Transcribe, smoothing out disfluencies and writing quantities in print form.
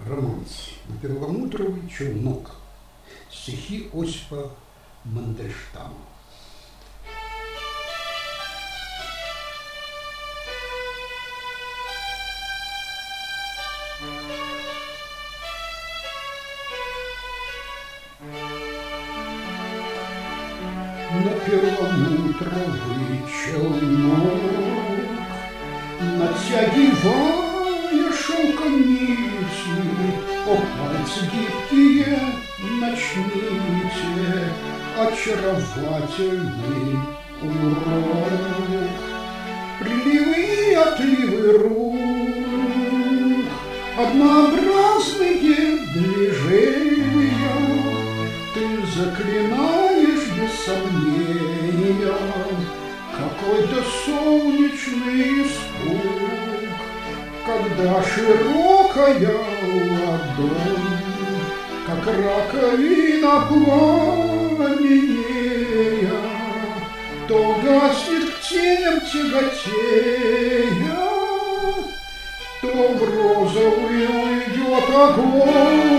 Романс на перламутровый челнок. Стихи Осипа Мандельштама. На перламутровый челнок, натягивая шелком нити, о, пальцы гибкие, начните очаровательный урок. Приливы и отливы рук, однообразные движения, ты заклинаешь без сомнения какой-то солнечный испуг, когда широкая ладонь, как раковина пламенея, то гаснет к теням тяготея, то в розовый уйдет огонь.